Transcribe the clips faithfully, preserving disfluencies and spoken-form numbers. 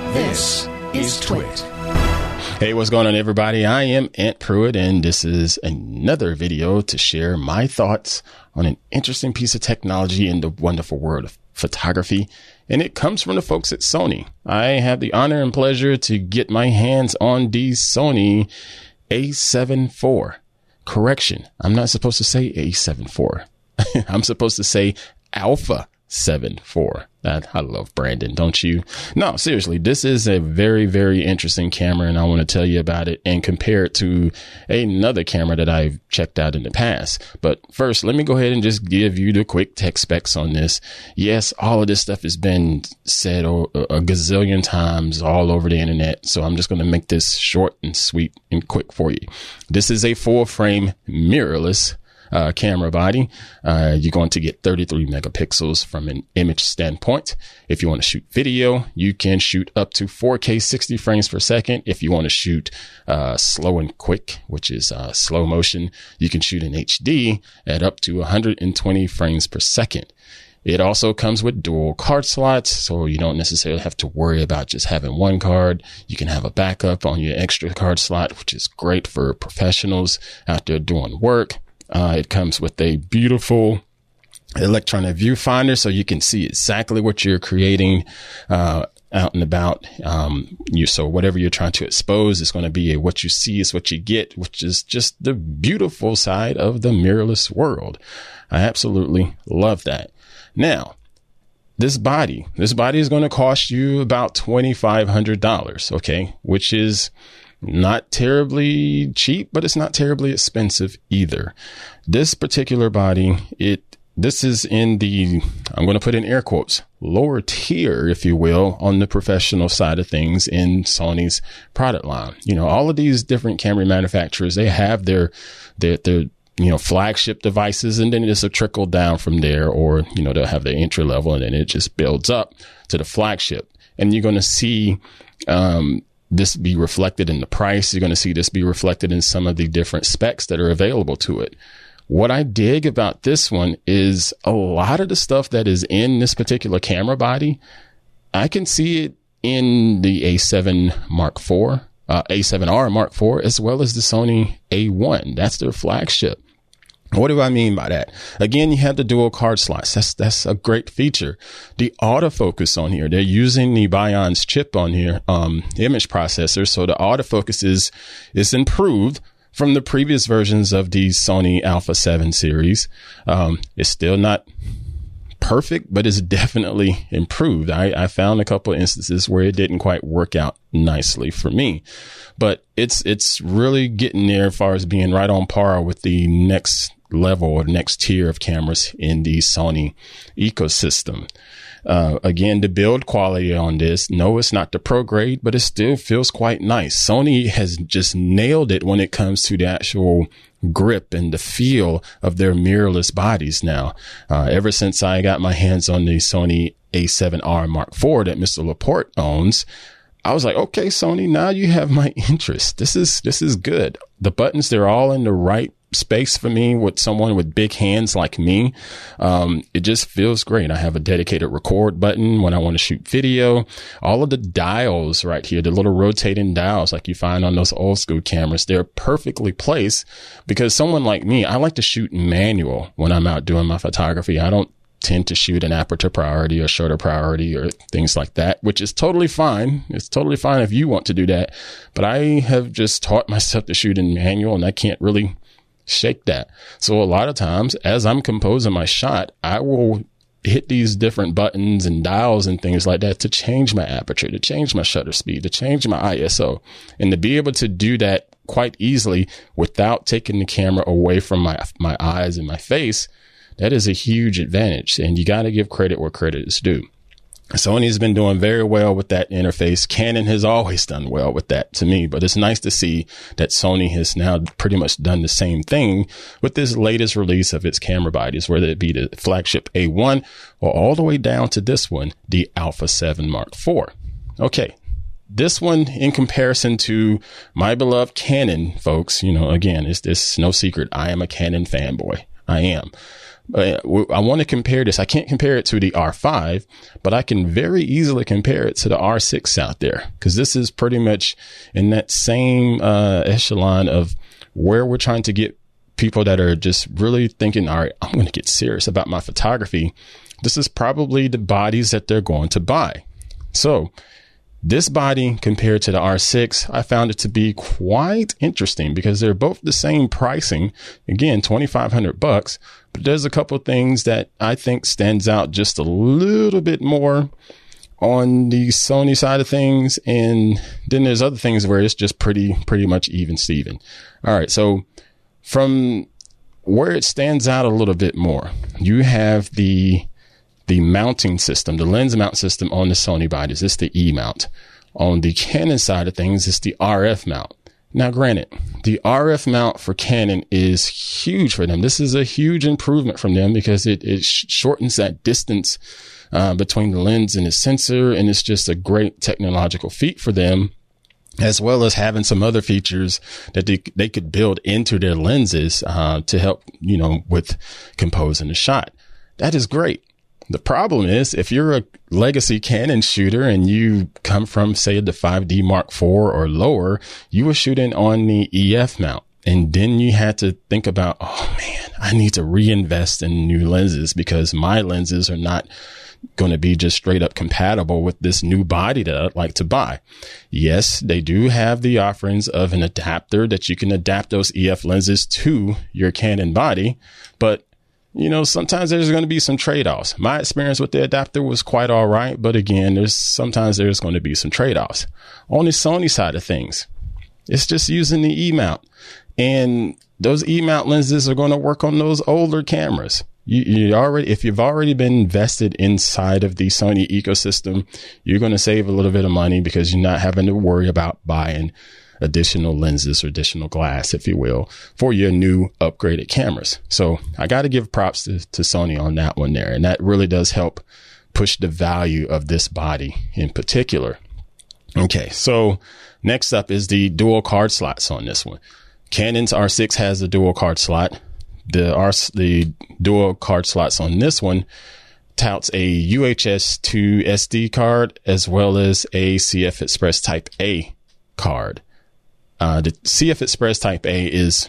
This is Twit. Hey, what's going on, everybody? I am Ant Pruitt, and this is another video to share my thoughts on an interesting piece of technology in the wonderful world of photography. And it comes from the folks at Sony. I have the honor and pleasure to get my hands on the Sony A seven four. Correction, I'm not supposed to say A seven four. I'm supposed to say Alpha seven four. I, I love Brandon, don't you? No, seriously, this is a very, very interesting camera, and I want to tell you about it and compare it to another camera that I've checked out in the past. But first, let me go ahead and just give you the quick tech specs on this. Yes, all of this stuff has been said a, a gazillion times all over the internet, so I'm just going to make this short and sweet and quick for you. This is a full frame mirrorless Uh, camera body. Uh, you're going to get thirty-three megapixels from an image standpoint. If you want to shoot video, you can shoot up to four K sixty frames per second. If you want to shoot uh, slow and quick, which is uh, slow motion, you can shoot in H D at up to one hundred twenty frames per second. It also comes with dual card slots, so you don't necessarily have to worry about just having one card. You can have a backup on your extra card slot, which is great for professionals out there doing work. Uh, it comes with a beautiful electronic viewfinder, so you can see exactly what you're creating uh, out and about. Um, you so whatever you're trying to expose is going to be a what you see is what you get, which is just the beautiful side of the mirrorless world. I absolutely love that. Now, this body, this body is going to cost you about twenty-five hundred dollars, okay, which is not terribly cheap, but it's not terribly expensive either. This particular body, it this is in the, I'm going to put in air quotes, lower tier, if you will, on the professional side of things in Sony's product line. You know, all of these different camera manufacturers, they have their, their, their, you know, flagship devices, and then it's a trickle down from there, or, you know, they'll have their entry level and then it just builds up to the flagship. And you're going to see, um, this be reflected in the price. You're going to see this be reflected in some of the different specs that are available to it. What I dig about this one is a lot of the stuff that is in this particular camera body, I can see it in the A seven Mark four, uh, A seven R Mark four, as well as the Sony A one. That's their flagship. What do I mean by that? Again, you have the dual card slots. That's, that's a great feature. The autofocus on here, they're using the Bionz chip on here, um, image processor. So the autofocus is, is improved from the previous versions of the Sony Alpha seven series. Um, it's still not perfect, but it's definitely improved. I, I found a couple of instances where it didn't quite work out nicely for me, but it's, it's really getting there as far as being right on par with the next level or next tier of cameras in the Sony ecosystem. Uh, again, the build quality on this, no, it's not the pro grade, but it still feels quite nice. Sony has just nailed it when it comes to the actual grip and the feel of their mirrorless bodies now. Uh, ever since I got my hands on the Sony A seven R Mark four that Mister Laporte owns, I was like, okay, Sony, now you have my interest. This is, this is good. The buttons, they're all in the right space for me with someone with big hands like me. Um, it just feels great. I have a dedicated record button when I want to shoot video. All of the dials right here, the little rotating dials like you find on those old school cameras, they're perfectly placed because someone like me, I like to shoot manual when I'm out doing my photography. I don't tend to shoot an aperture priority or shutter priority or things like that, which is totally fine. It's totally fine if you want to do that. But I have just taught myself to shoot in manual, and I can't really shake that. So a lot of times as I'm composing my shot, I will hit these different buttons and dials and things like that to change my aperture, to change my shutter speed, to change my I S O, and to be able to do that quite easily without taking the camera away from my, my eyes and my face. That is a huge advantage, and you got to give credit where credit is due. Sony's been doing very well with that interface. Canon has always done well with that to me, but it's nice to see that Sony has now pretty much done the same thing with this latest release of its camera bodies, whether it be the flagship A one or all the way down to this one, the Alpha seven Mark four. Okay. This one, in comparison to my beloved Canon, folks, you know, again, it's this no secret. I am a Canon fanboy. I am. Uh, I want to compare this. I can't compare it to the R five, but I can very easily compare it to the R six out there, because this is pretty much in that same uh, echelon of where we're trying to get people that are just really thinking, all right, I'm going to get serious about my photography. This is probably the bodies that they're going to buy. So this body compared to the R six, I found it to be quite interesting because they're both the same pricing. Again, twenty-five hundred bucks, but there's a couple of things that I think stands out just a little bit more on the Sony side of things. And then there's other things where it's just pretty, pretty much even Steven. All right. So from where it stands out a little bit more, you have the the mounting system, the lens mount system on the Sony bodies. It's the E mount. On the Canon side of things, it's the R F mount. Now, granted, the R F mount for Canon is huge for them. This is a huge improvement from them because it, it shortens that distance uh, between the lens and the sensor. And it's just a great technological feat for them, as well as having some other features that they, they could build into their lenses uh, to help, you know, with composing the shot. That is great. The problem is, if you're a legacy Canon shooter and you come from, say, the five D Mark four or lower, you were shooting on the E F mount. And then you had to think about, oh man, I need to reinvest in new lenses because my lenses are not going to be just straight up compatible with this new body that I'd like to buy. Yes, they do have the offerings of an adapter that you can adapt those E F lenses to your Canon body, but you know, sometimes there's going to be some trade-offs. My experience with the adapter was quite all right, but again, there's sometimes there's going to be some trade-offs. On the Sony side of things, it's just using the E mount, and those E mount lenses are going to work on those older cameras. You, you already, if you've already been invested inside of the Sony ecosystem, you're going to save a little bit of money because you're not having to worry about buying additional lenses or additional glass, if you will, for your new upgraded cameras. So I got to give props to, to Sony on that one there. And that really does help push the value of this body in particular. Okay. So next up is the dual card slots on this one. Canon's R six has a dual card slot. The R, the dual card slots on this one touts a U H S two S D card as well as a C F Express Type A card. Uh, the C F Express Type A is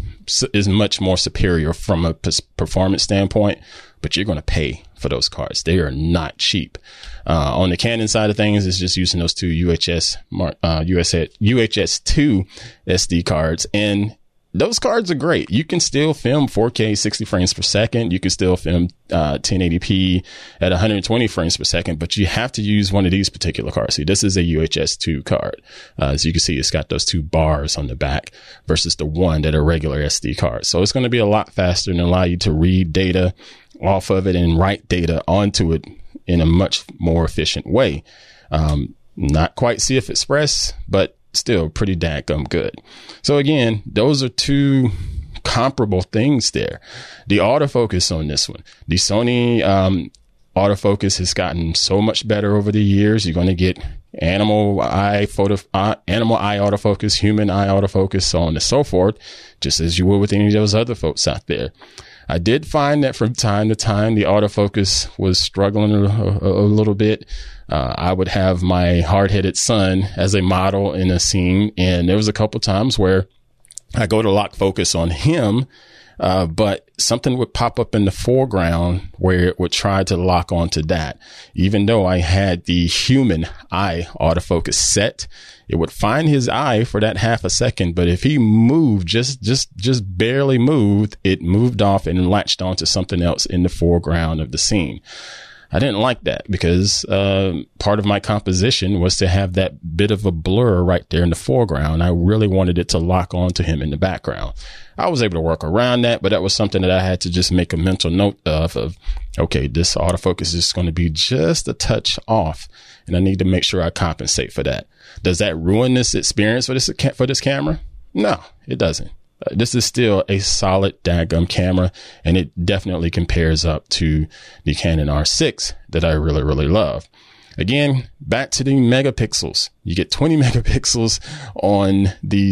is much more superior from a performance standpoint, but you're going to pay for those cards. They are not cheap. Uh, on the Canon side of things, it's just using those two U H S uh, U H S two S D cards, and those cards are great. You can still film four K sixty frames per second. You can still film uh, ten eighty p at one hundred twenty frames per second, but you have to use one of these particular cards. See, this is a U H S two card. Uh, as you can see, it's got those two bars on the back versus the one that are regular S D cards. So it's going to be a lot faster and allow you to read data off of it and write data onto it in a much more efficient way. Um, not quite C F Express, but still pretty dadgum good. So again, those are two comparable things there. The autofocus on this one, the Sony um, autofocus has gotten so much better over the years. You're going to get animal eye photo, uh, animal eye autofocus, human eye autofocus, so on and so forth, just as you would with any of those other folks out there. I did find that from time to time, the autofocus was struggling a, a, a little bit. Uh, I would have my hard-headed son as a model in a scene, and there was a couple times where I go to lock focus on him, uh, but something would pop up in the foreground where it would try to lock onto that. Even though I had the human eye autofocus set, it would find his eye for that half a second, but if he moved, just, just, just barely moved, it moved off and latched onto something else in the foreground of the scene. I didn't like that because uh, part of my composition was to have that bit of a blur right there in the foreground. I really wanted it to lock onto him in the background. I was able to work around that, but that was something that I had to just make a mental note of, of, okay, this autofocus is going to be just a touch off, and I need to make sure I compensate for that. Does that ruin this experience for this, for this camera? No, it doesn't. Uh, this is still a solid daggum camera, and it definitely compares up to the Canon R six that I really, really love. Again, back to the megapixels. You get twenty megapixels on these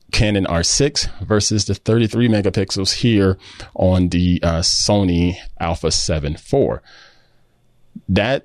Canon R six versus the thirty-three megapixels here on the uh, Sony Alpha seven four. That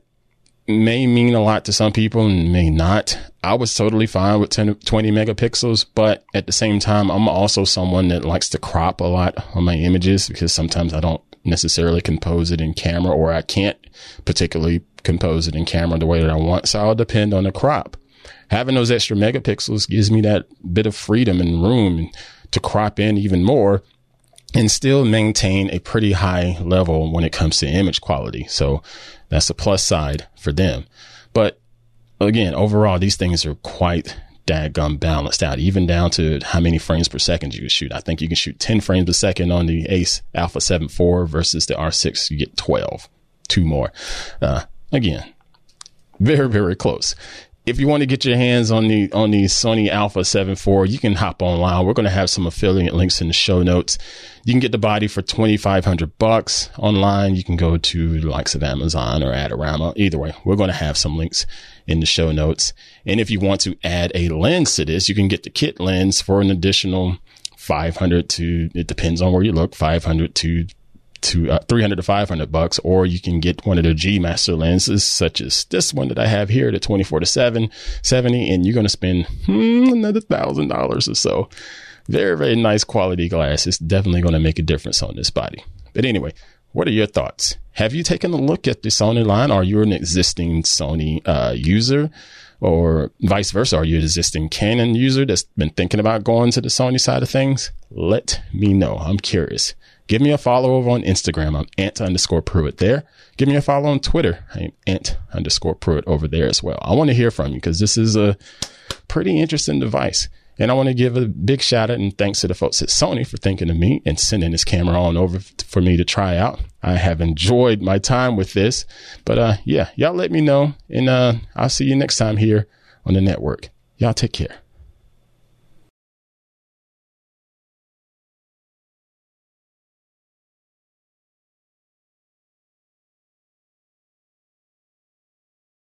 may mean a lot to some people and may not. I was totally fine with ten, twenty megapixels, but at the same time, I'm also someone that likes to crop a lot on my images because sometimes I don't necessarily compose it in camera, or I can't particularly compose it in camera the way that I want. So I'll depend on the crop. Having those extra megapixels gives me that bit of freedom and room to crop in even more and still maintain a pretty high level when it comes to image quality. So that's a plus side for them. But again, overall, these things are quite dadgum balanced out, even down to how many frames per second you can shoot. I think you can shoot ten frames per second on the Ace Alpha seven four versus the R six. You get twelve, two more. Uh, again, very, very close. If you want to get your hands on the on the Sony Alpha seven four, you can hop online. We're going to have some affiliate links in the show notes. You can get the body for twenty-five hundred bucks online. You can go to the likes of Amazon or Adorama. Either way, we're going to have some links in the show notes. And if you want to add a lens to this, you can get the kit lens for an additional five hundred to, it depends on where you look, five hundred to to uh, three hundred to five hundred bucks, or you can get one of the G Master lenses, such as this one that I have here, the twenty-four to seven seventy, and you're going to spend hmm, another thousand dollars or so. Very, very nice quality glass. It's definitely going to make a difference on this body. But anyway, what are your thoughts? Have you taken a look at the Sony line? Are you an existing Sony uh, user, or vice versa? Are you an existing Canon user that's been thinking about going to the Sony side of things? Let me know. I'm curious. Give me a follow over on Instagram. I'm Ant underscore Pruitt there. Give me a follow on Twitter. I'm Ant underscore Pruitt over there as well. I want to hear from you because this is a pretty interesting device. And I want to give a big shout out and thanks to the folks at Sony for thinking of me and sending this camera on over for me to try out. I have enjoyed my time with this. But uh, yeah, y'all let me know. And uh, I'll see you next time here on the network. Y'all take care.